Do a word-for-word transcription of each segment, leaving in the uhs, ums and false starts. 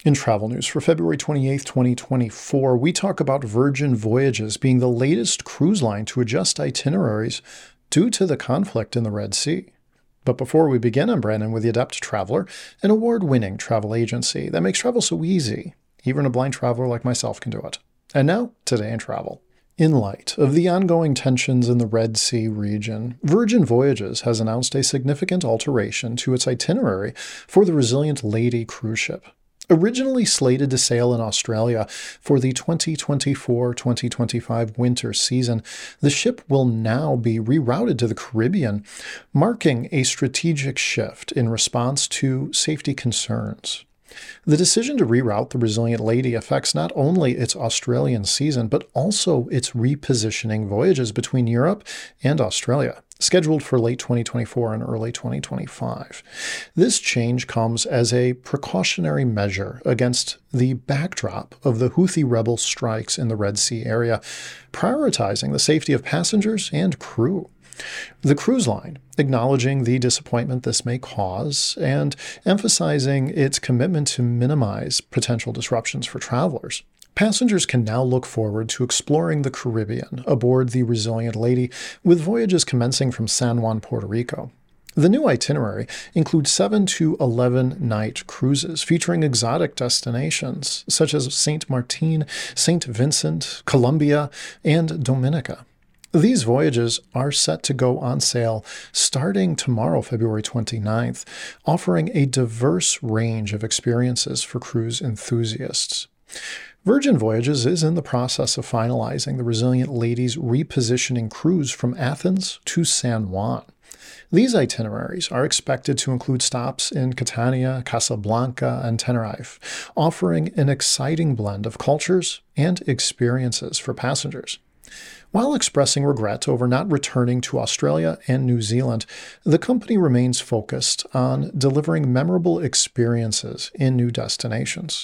In travel news for February twenty-eighth, twenty twenty-four, we talk about Virgin Voyages being the latest cruise line to adjust itineraries due to the conflict in the Red Sea. But before we begin, I'm Brandon with The Adept Traveler, an award-winning travel agency that makes travel so easy, even a blind traveler like myself can do it. And now, today in travel. In light of the ongoing tensions in the Red Sea region, Virgin Voyages has announced a significant alteration to its itinerary for the Resilient Lady cruise ship. Originally slated to sail in Australia for the twenty twenty-four twenty twenty-five winter season, the ship will now be rerouted to the Caribbean, marking a strategic shift in response to safety concerns. The decision to reroute the Resilient Lady affects not only its Australian season, but also its repositioning voyages between Europe and Australia, scheduled for late twenty twenty-four and early twenty twenty-five. This change comes as a precautionary measure against the backdrop of the Houthi rebel strikes in the Red Sea area, prioritizing the safety of passengers and crew. The cruise line, acknowledging the disappointment this may cause and emphasizing its commitment to minimize potential disruptions for travelers. Passengers can now look forward to exploring the Caribbean aboard the Resilient Lady, with voyages commencing from San Juan, Puerto Rico. The new itinerary includes seven to eleven night cruises featuring exotic destinations such as Saint Martin, Saint Vincent, Colombia, and Dominica. These voyages are set to go on sale starting tomorrow, February twenty-ninth, offering a diverse range of experiences for cruise enthusiasts. Virgin Voyages is in the process of finalizing the Resilient Lady's repositioning cruise from Athens to San Juan. These itineraries are expected to include stops in Catania, Casablanca, and Tenerife, offering an exciting blend of cultures and experiences for passengers. While expressing regret over not returning to Australia and New Zealand, the company remains focused on delivering memorable experiences in new destinations.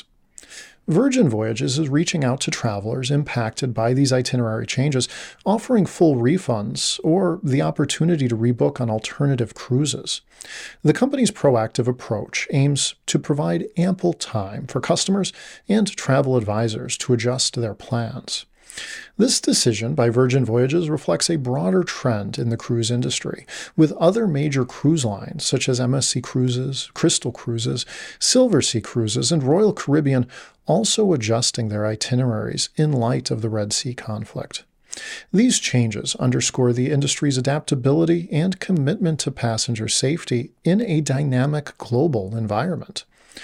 Virgin Voyages is reaching out to travelers impacted by these itinerary changes, offering full refunds or the opportunity to rebook on alternative cruises. The company's proactive approach aims to provide ample time for customers and travel advisors to adjust their plans. This decision by Virgin Voyages reflects a broader trend in the cruise industry, with other major cruise lines such as M S C Cruises, Crystal Cruises, Silversea Cruises, and Royal Caribbean also adjusting their itineraries in light of the Red Sea conflict. These changes underscore the industry's adaptability and commitment to passenger safety in a dynamic global environment.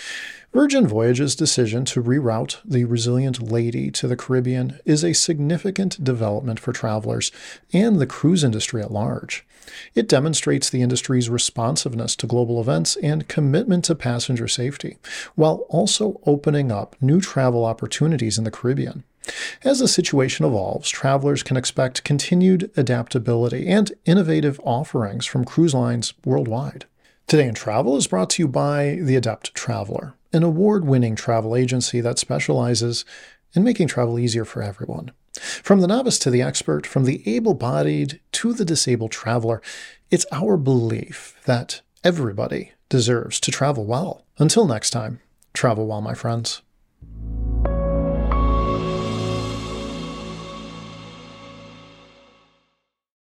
Virgin Voyages' decision to reroute the Resilient Lady to the Caribbean is a significant development for travelers and the cruise industry at large. It demonstrates the industry's responsiveness to global events and commitment to passenger safety, while also opening up new travel opportunities in the Caribbean. As the situation evolves, travelers can expect continued adaptability and innovative offerings from cruise lines worldwide. Today in Travel is brought to you by The Adept Traveler, an award-winning travel agency that specializes in making travel easier for everyone. From the novice to the expert, from the able-bodied to the disabled traveler, it's our belief that everybody deserves to travel well. Until next time, travel well, my friends.